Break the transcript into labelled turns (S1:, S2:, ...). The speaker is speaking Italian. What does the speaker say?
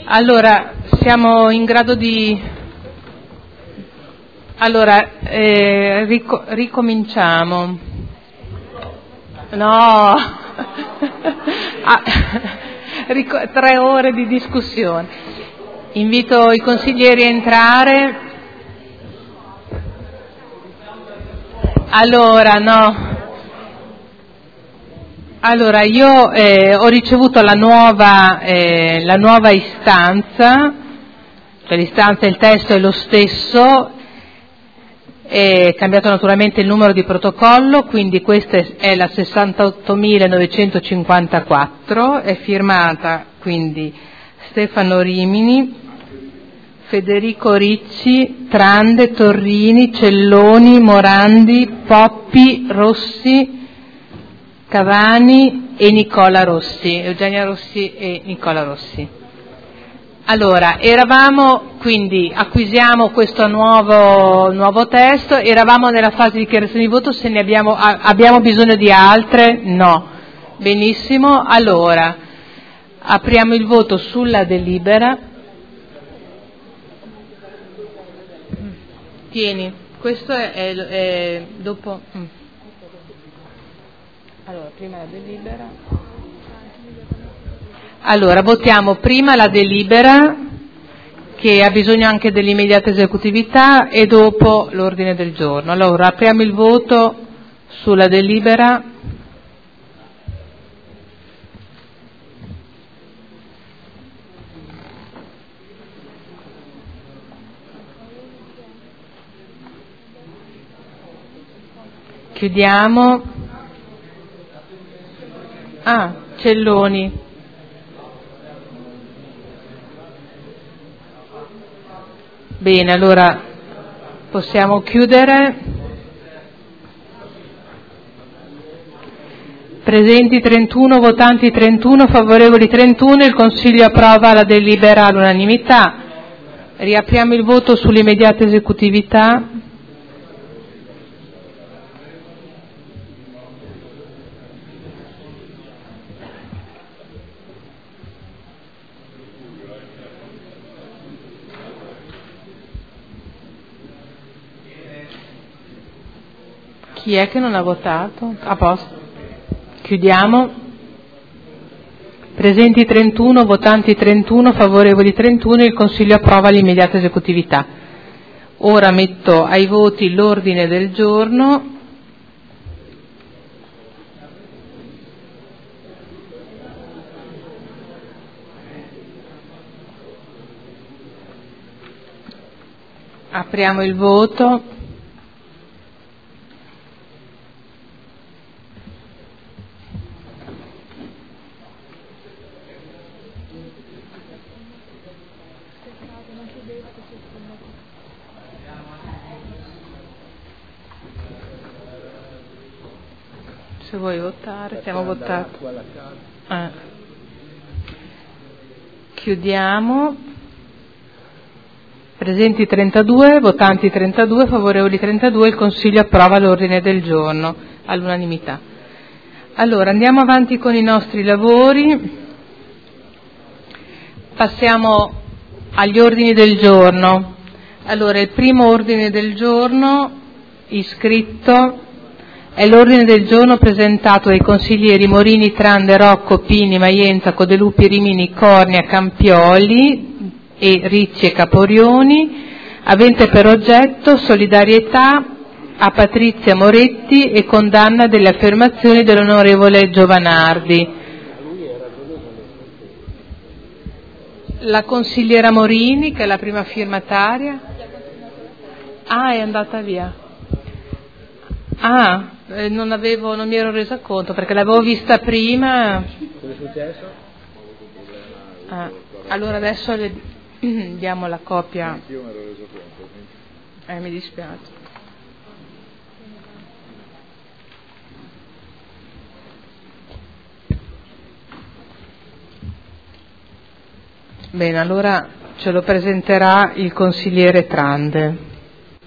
S1: Allora, siamo in grado di... Allora, ricominciamo. No! 3 ore di discussione. Invito i consiglieri a entrare. Allora, no. Allora, io ho ricevuto la nuova istanza, cioè l'istanza, il testo è lo stesso, è cambiato naturalmente il numero di protocollo, quindi questa è la 68.954, è firmata quindi Stefano Rimini, Federico Ricci, Trande, Torrini, Celloni, Morandi, Poppi, Rossi, Cavani e Nicola Rossi, Eugenia Rossi e Nicola Rossi. Allora, quindi acquisiamo questo nuovo testo, eravamo nella fase di dichiarazione di voto, se ne abbiamo bisogno di altre? No. Benissimo, allora, apriamo il voto sulla delibera. Tieni, questo è dopo... Allora, prima la delibera. Allora, votiamo prima la delibera, che ha bisogno anche dell'immediata esecutività, e dopo l'ordine del giorno. Allora, apriamo il voto sulla delibera. Chiudiamo. Celloni. Bene, allora possiamo chiudere. Presenti 31, votanti 31, favorevoli 31, il Consiglio approva la delibera all'unanimità. Riapriamo il voto sull'immediata esecutività. Chi è che non ha votato? A posto. Chiudiamo. Presenti 31, votanti 31, favorevoli 31, il Consiglio approva l'immediata esecutività. Ora metto ai voti l'ordine del giorno. Apriamo il voto. Se vuoi votare, stiamo votando. Chiudiamo. Presenti 32, votanti 32, favorevoli 32, il Consiglio approva l'ordine del giorno all'unanimità. Allora, andiamo avanti con i nostri lavori. Passiamo agli ordini del giorno. Allora, il primo ordine del giorno iscritto è l'ordine del giorno presentato dai consiglieri Morini, Trande, Rocco, Pini, Maienza, Codelupi, Rimini, Cornia, Campioli e Ricci e Caporioni, avente per oggetto solidarietà a Patrizia Moretti e condanna delle affermazioni dell'onorevole Giovanardi. La consigliera Morini, che è la prima firmataria. È andata via. Non mi ero resa conto perché l'avevo vista prima.
S2: Cosa è successo?
S1: Allora adesso diamo la copia.
S2: Io mi ero reso conto.
S1: Mi dispiace. Bene, allora ce lo presenterà il consigliere Trande.